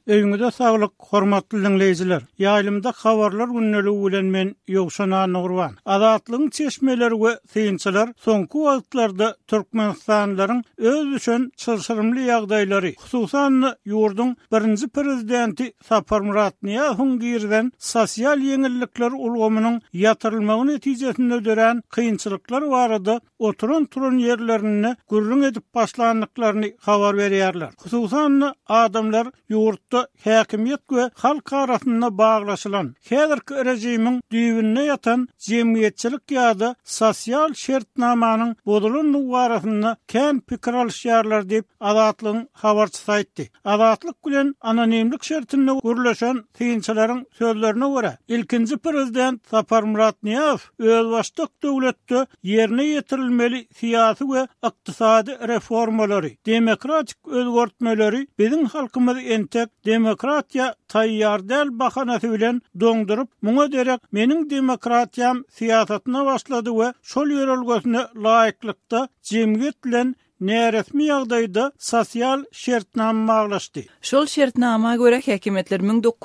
Öýüňizde saglyk, hormatly dinleýijiler. Ýaýlymda habarlar günneligi bilen men Ýogşan Nurwan. Azatlygyň çeşmeleri we synçylar soňky wagtlarda türkmenistanylaryň öz üçin çylşyrymly ýagdaýlary, hususan ýurdun birinji prezidenti Sapar Murat Niýazowyň girden sosial ýeňillikler ulgamynyň ýatyrylmagy netijesinde dören kynçylyklar barada oturan turan ýerlerini gürrüň edip başlandyklaryny habar berýärler. Hususan adamlar ýurtda häkimiýet we halk arasynda baglaşylan häzirki rejimiň düýbünde ýatan jemgyýetçilik ýa-da sosial şertnamanyň bodulyny barasynda kän pikir alýarlar diýip Azatlygyň habarçysy aýtdy. Azatlyk bilen anonimlik şertinde gürleşen synçylaryň sözlerine görä, ilkinji prezident Sapar Murat Niýazow öz başlyk döwletde ýerine ýetirilmeli syýasy we ykdysady reformalary, demokratik özgörtmeleri biziň halkymyzy entek demokratiýa taýýar däl bahanasy bilen doňdurup, muňa derek meniň demokratiýam syýasatyna başlady we şol ýörelgesine laýyklykda jemgyýet bilen näresmi ýagdaýda sosial şertnama baglaşdy. Şol şertnama göre häkimetler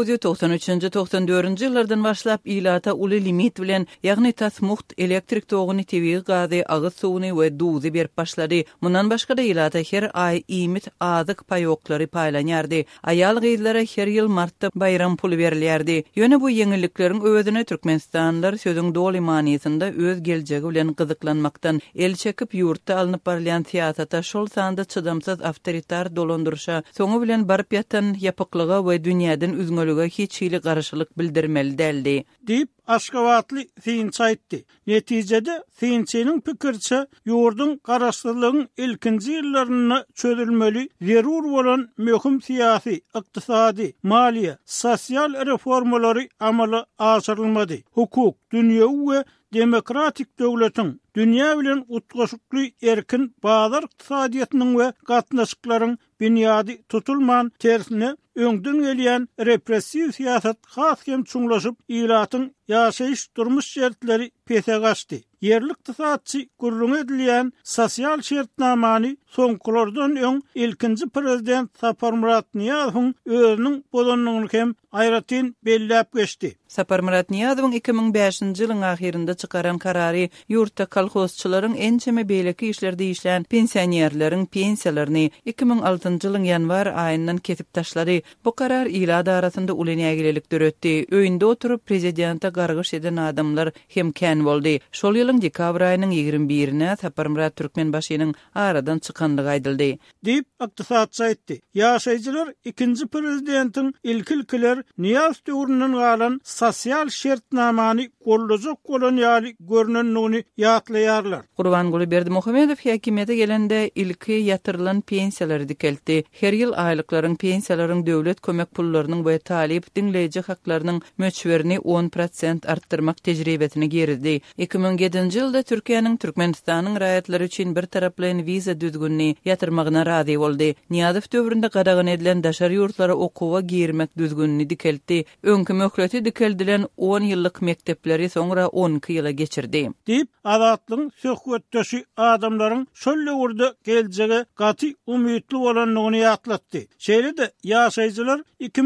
1993-94-nji ýyllardan başlap ilata uly limit bilen, ýagny tasmuht, elektrik togyny, tebii gazy, agyz suwuny we duzy berip başlady. Mundan başga da ilata her ay imit azyk paýoklary paýlanýardy. Aýal gyzlara her ýyl martda bayram puly berilýärdi. Ýöne bu ýeňillikleriň öwedine türkmenistanlylar sözüň doly manysynda öz geljegi bilen gyzyklanmakdan el çekip ýurtda alınıp barlayan siýasata şol sanda çydamsız awtoritar dolandyrşa, soňu bilen barıp ýatan ýapyklyga we dünýäden üzgünlüge hiç hili garaşylyk bildirmeli däldi. Diýip Aşgabatly synçy aýtdy. Netijede synçynyň pikirçe ýurdun garaşsyzlygyň ilkinji ýyllaryna çözülmeli, zerur bolan möhüm syýasy, ykdysady, maliýe, sosial reformalary amala aşyrylmady. Hukuk, dünýäwi we demokratik döwletiň dünýä bilen utgaşykly erkin bazar ykdysadyýatynyň we gatnaşyklaryň bünyady tutulman tersine öňden gelýän repressiw syýasat has hem çuňlaşyp ýylatyň ýaşaýyş durmuş şertleri pese gaçdy. Yerli ykdysatçy gurrun edilýän sosial şertnamany soňkulardan öň ilkinji prezident Sapar Murat Niýazowyň özüniň bolanyny hem aýratyn belläp geçdi. Sapar Murat Niýazowyň 2005-nji ýylyň ahirinde çykaran karary ýurtda kolhozçylaryň ençeme beýleki işlerde işlän pensionerleriň pensiýalaryny 2006-njy ýylyň ýanwar aýyndan kesip taşlady. Bu karar ýylada arasynda uly nägilelik döretdi. Öýünde oturup prezidenta gargyş eden adamlar hem kän boldy. Şol ýylyň dekabr aýynyň 21-ne Sapar Murat Türkmenbaşynyň aradan çykandygy aýdyldy. Diýip ykdysatçy aýtdy. Ýaşaýjylar ikinji prezidentiň ilkiler Niýaz döwründen galan sosial şertnamany gollajak bolan ýaly görnenligini ýatlaýarlar. Gurbanguly Berdimuhammedow häkimiýete gelende ilki ýatyrylan pensiýalary dikeldi. Her ýyl aýlyklaryň, pensiýalaryň döwlet kömek pullarynyň we talip dinleýiji haklarynyň möçberini 10% artdyrmak tejribesini geridi. 2007-nji ýylda Türkiýanyň Türkmenistanyň raýatlary üçin bir taraply viza düzgünni ýatyrmagyna razy boldy. Niýazow döwründe gadagan edilen daşary ýurtlara okuwa girmek düzgünni dikeldi. Öňkü möhleti dikeldilen 10 ýyllyk mektepleri soňra 12 ýyla geçirdi. Diýip Azatlygyň söhbetdeşi adamlaryň şol ýurda geljege gaty umytly bolanlygyny ýatlatdy. Şeýle-de ýaşaýjylar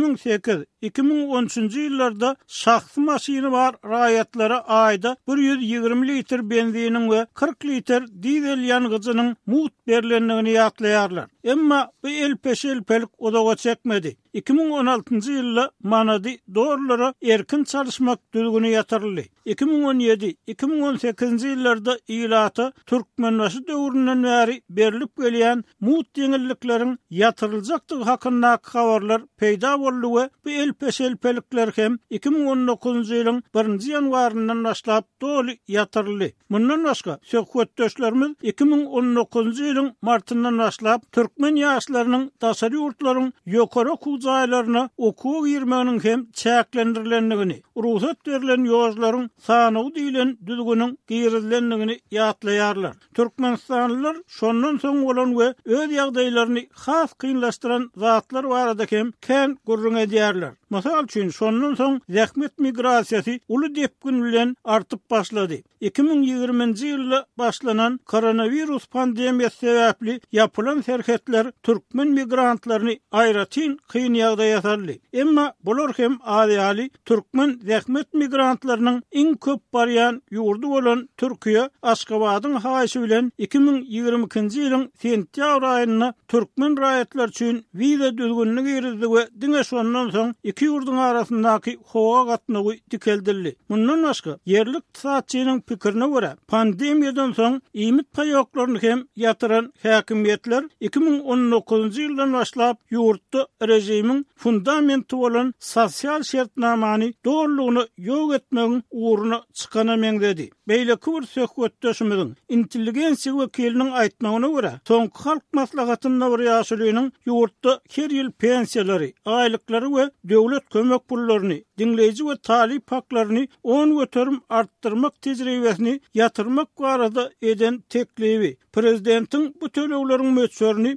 2008-2013-nji ýyllarda şahsy maşyny bar raýatlara aýda 120 litr benzinin we 40 litr dizel ýangyjynyň mut berilenligini ýatlaýarlar. Emma bu elpeşelpelik odaga çekmedi. 2016-njy ýylda manady dorlara erkin çalışmak düzgünü ýatyryldy. 2017-2018-nji ýyllarda ýylata Türkmenbaşy döwründen bäri berilip gelýän mut ýeňillikleriň ýatyryljakdygy hakynda habarlar peýda boldy we bu elpeşelpelikler hem 2019-njy ýylyň 1-nji ýanwaryndan başlap doly ýatyryldy. Mundan başga söhbetdeşlerimiz 2019-njy ýylyň martyndan başlap türkmen ýaşlarynyň daşary ýurtlaryň ýokary okuwjaýlaryna okuw girmeginiň hem çäklendirilendligini, ruhsat berilen ýoşlaryň sanygy diýilen düzgünüň girizlenligini ýatlaýarlar. Türkmenistanlylar şondan soň bolan we öz ýagdaýlaryny has kynlaşdyran zatlar barada hem kän gurrun edýärler. Masal üçin şondan soň zähmet migrasiýasy uly depgin bilen artyp başlady. 2020-nji ýylda başlanan koronavirus pandemiýasy sebäpli yapılan serhetler türkmen migrantlaryny aýratyn kyn ýagdaýa ýasaldy. Emma bular hem ýaly türkmen zähmet migrantlarynyň iň köp barýan ýurdu bolan Türkiýe Aşgabatyň haýsy bilen 2022-nji ýylyň sentýabr aýyna türkmen raýatlar üçin wiza düzgünligi ýerizdi we diňe şondan soň iki ýurdun arasyndaky howa gatnagy dikeldirdi. Mundan başga yerlik iqtisadçynyň pikirine görä pandemiýadan soň iýmit paýoklaryny hem ýatyran häkimiýetler 2019-njy ýyldan başlap ýurtda rejimiň fundamenty bolan sosial şertnamany doğrulugyny ýok etmegiň uğruna çykana meňzedi. Beýleki bir söhbetdeşimiň intelligensiýa wekiliniň aýtmagyna görä soňky halk maslahatynda bir ýaşalygynyň ýurtda her ýyl pensiýalary, aýlyklary we döwlet kömek pullaryny, dinleýici we talip haklaryny 10 götürüm arttırmak tejribesini yatırmak barada eden teklibi. Prezidentiň bu tölegleriň möçberini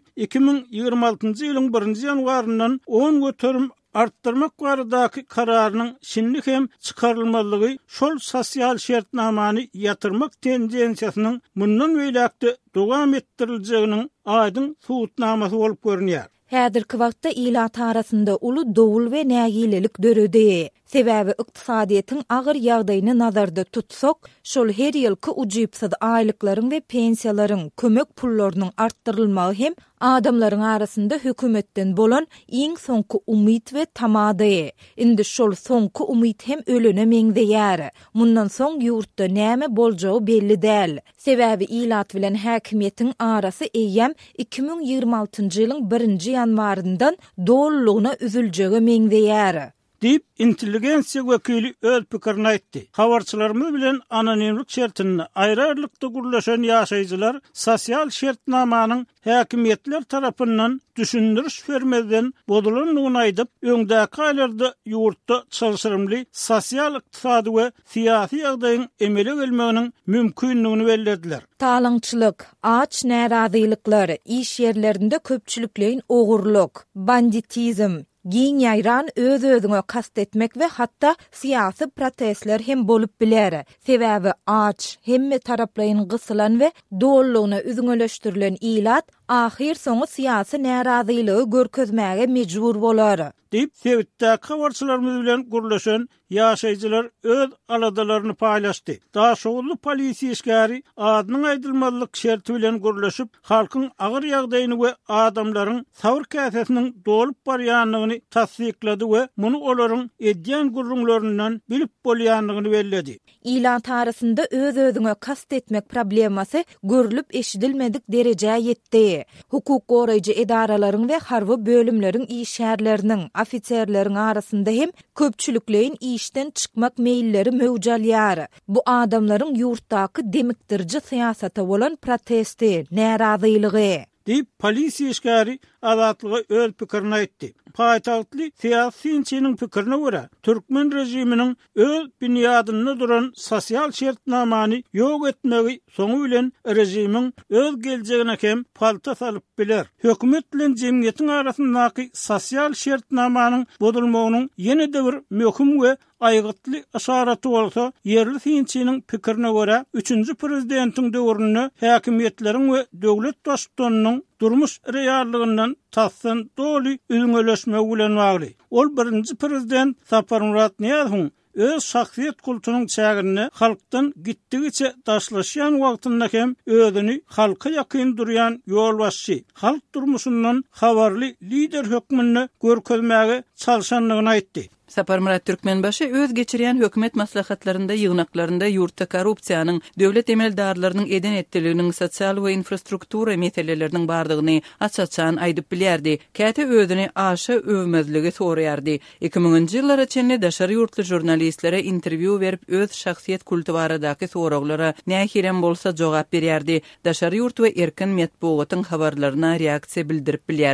2026-njy ýylyň 1-nji ýanwaryndan 10 götürüm arttırmak baradaky kararynyň şinlik hem çykarylmalygy şol sosial şertnamany yatırmak tendensiýasynyň mundan beýlekde dowam etdiriljegining aýdyn suwutnamasy bolup görünýär. Häzirki wagtda ilat arasynda uly dowul we nägilelik döredi. Sebäbi iqtisadiýetiň agyr ýagdaýyny nazarda tutsak, şol her ýylky ujypsyz aýlyklaryň we pensiýalaryň kömek pullarynyň arttyrylmagy hem adamlaryň arasynda hökümetden bolan iň soňky umyt we tamady. Indi şol soňky umyt hem ölene meňzeýär. Mundan soň ýurtda näme boljagy belli däl. Sebäbi ilat bilen häkimiýetiň arasy eýem 2026-njy ýylyň 1-nji ýanwaryndan dolulugyna üzüljegi meňzeýär. Dip intelligensiýa wekili öz pikirini aýtdy. Habarçylarymyz bilen anonimlik şertini aýrarlykda gurlaşan ýaşaýjylar sosial şertnamanyň häkimiýetler tarapyndan düşündiriş bermeden bodulanlygyny aýdyp, öňdäki aýlarda ýurtda çalışyrymly sosial, ykdysady we syýasy ýagdaýyň emele gelmeginiň mümkinligini bellediler. Talaňçylyk, aç närazylyklar, iş ýerlerinde köpçüliklerin ogurluk, banditizm, giň ýaýran öz-özüňe kast etmek we hatda syýasy protestler hem bolup biler. Sebäbi aç, hemme taraplaryň gysylan we dolulugyna üzüňeleşdirilen ilat ahir soňy syýasy närazylygy görkezmäge mejbur bolar. Dip Sewitde habarçylarymyz bilen gurlaşan ýaşaýjylar öz aladalaryny paýlaşdy. Daşowlu polisiýa işgäri adynyň aýdylmalyk şerti bilen gurlaşyp, halkyň agyr ýagdaýyny we adamlaryň sabr käsesiniň dolup barýanlygyny tasdiklady we muny olaryň edýän gurrunlaryndan bilip bolýanlygyny belledi. Ilat arasynda öz-özüňe kast etmek problemasy görülüp eşidilmedik derejäge ýetdi. Hukuk goraýjy edaralaryň we harby bölümleriň işgärleriniň, ofitserleriň arasynda hem köpçüliklerin işten çykmak meýilleri mewjalýar. Bu adamlaryň ýurtdaky demikdirji syýasata bolan protesti, närazylygy. Dip polisiýa işgäri azatlygy öz pikirini aýtdy. Paýtagtly syýasyçynyň pikirine görä, türkmen rejiminiň öz binýadynda duran sosial şertnamany ýok etmegi soňu bilen rejimiň öz geljegine hem palta salyp biler. Hökümet bilen jemgyýetiň arasyndaky sosial şertnamanyň bodulmagynyň ýene-de bir möhüm we aýgytly aşaraty bolsa, yerli syýasyçynyň pikirine görä, 3-nji prezidentiň döwründe häkimiýetleriň we döwlet başçylarynyň durmuş reallygyndan tassan doly üzüňeleşme bilen bagly. Ol 1-nji prezident Saparmurat Niýazowyň öz şahsiýet kulturynyň çägirini halkdan gitdigiçe daşlaşýan wagtynda hem özüni halka ýakyn durýan ýolbaşçy, halk durmuşyndan habarly lider hökmünde görkezmäge çalşanlygyny aýtdy. Saparmurat Türkmenbaşy öz geçirýän hökümet maslahatlarynda ýygnaklarynda ýurtda korrupsiýanyň, döwlet emeldarlarynyň eden etdiliginiň sosial we infrastruktura meseleleriniň bardygyny açaçan aýdyp bilýärdi. Käte özüni aşa övmezligi soraýardy. 2000-nji ýyllara çenli daşary ýurtly jurnalistlere interwýu berip öz şahsiýet kulty baradaky soraglara nähirem bolsa jogap berýärdi. Daşary ýurt we erkin medeniýetyň habarlaryna reaksiýa bildirip bilýärdi.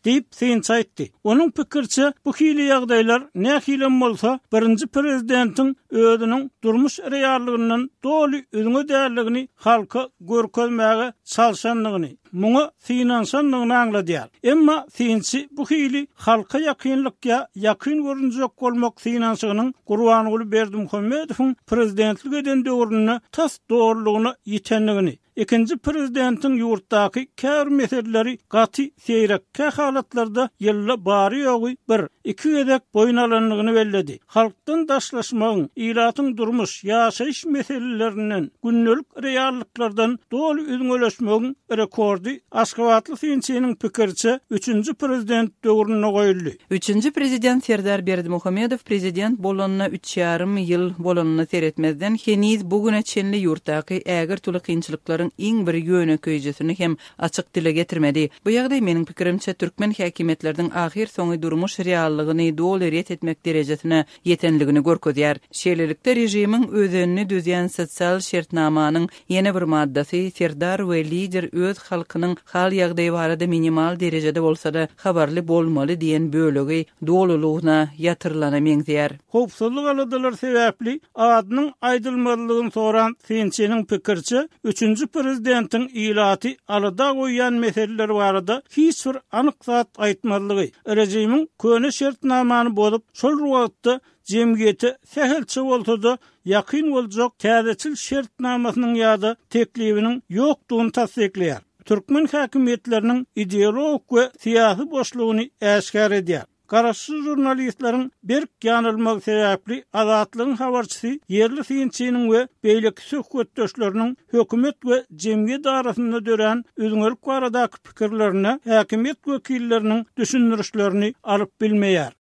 deyip synça etdi. Onun pikirçe bu hili ýagdaýlar nähilem bolsa birinji prezidentin özüniň durmuş reallygynyň doly özüňe däldigini halka görkezmäge çalşanlygyny, muňa finansanlygyny aňladýar. Emma synçy bu hili halka ýakynlykka ýakyn görünjek bolmak finansynyň Gurbanyň Berdimuhammedowyň prezidentlik eden döwrüne tas doğrulugyny ýetenligini, ikinci prezidentin yurtdaky kär meseleleri gaty seýrekkä halatlarda ýylla bary ýogy bir, iki gedek boýnalanlygyny belledi. Halkdan daşlaşmagyň, ilatyň durmuş, ýaşaýyş meselelerinden, günnelik reallyklardan doly üzüňeleşmegiň rekordy Aşgabatly synçynyň pikirçe 3-nji prezident döwrüne goýuldy. 3-nji prezident Serdar Berdimuhammedow prezident bolanyna 3,5 ýyl bolanyny seretmezden heniz bugüne çenli yurtdaky ägir tuly kynçylyklaryň iň bir ýöneköýjesini hem açyk dile getirmedi. Bu ýagdaý meniň pikirimçe türkmen häkimetleriniň ahir soňy durmuş reallygyny doly ret etmek derejesine ýetenligini görkezýär. Şeýlelikde rejimiň özünni düzýän sosial şertnamanyň ýene bir maddasy Serdar we lider öz halkynyň hal ýagdaýy barada minimal derejede bolsa-da habarly bolmaly diýen bölegi dolulugyna ýatyrylana meňzeýär. Howpsuzlyk aladalar sebäpli adynyň aýdylmalygyny soran synçynyň pikirçe 3-nji prezidentin ilaty alada goýan meseleler barada hiç bir anyk zat aýtmalygy, rejimiň köne şertnamany bolup, şol wagtda jemgyýeti sähelçe bolsa-da ýakyn boljak täzeçil şertnamasynyň ýa-da teklibiniň ýokdugyny tasdikleýär. Türkmen häkimetleriniň ideologik we syýasy boşlugyny äşkär edýär. Garaşsyz jurnalistlaryň berk ýanylmagy sebäpli azatlygyň habarçysy ýerli synçynyň we beýleki söhbetdeşleriniň hökümet we jemgyýet arasynda dören özüňelik baradaky pikirlerini häkimet wekilleriniň düşündürüşlerini alyp bilmeýär.